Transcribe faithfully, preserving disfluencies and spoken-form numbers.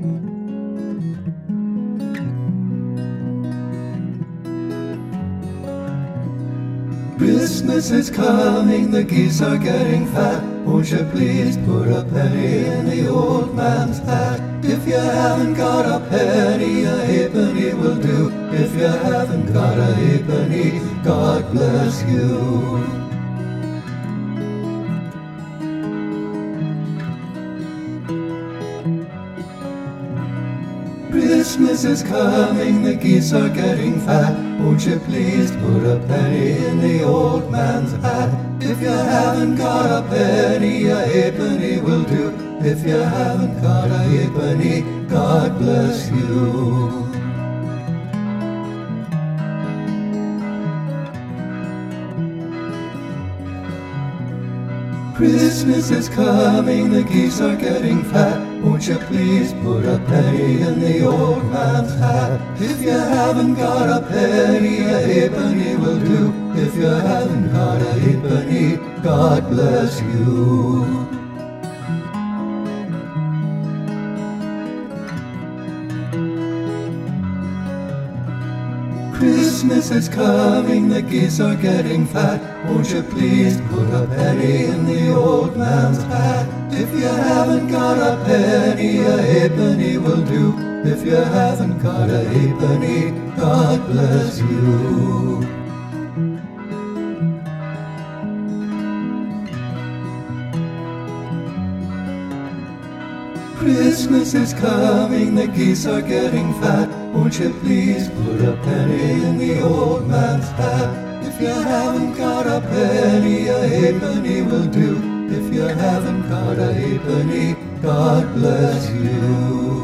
Christmas is coming, the geese are getting fat. Won't you please put a penny in the old man's hat? If you haven't got a penny, a halfpenny will do. If you haven't got a halfpenny, God bless you. Christmas is coming, the geese are getting fat. Won't you please put a penny in the old man's hat? If you haven't got a penny, a halfpenny will do. If you haven't got a halfpenny, God bless you. Christmas is coming, the geese are getting fat. Won't you please put a penny in the old man's hat? If you haven't got a penny, a halfpenny will do. If you haven't got a halfpenny, God bless you. Christmas is coming, the geese are getting fat. Won't you please put a penny in the old man's hat? If you haven't got a penny, a halfpenny will do. If you haven't got a halfpenny, God bless you. Christmas is coming, the geese are getting fat. Won't you please put a penny in the old man's hat? If you haven't got a penny, a halfpenny will do. If you haven't got a halfpenny, God bless you.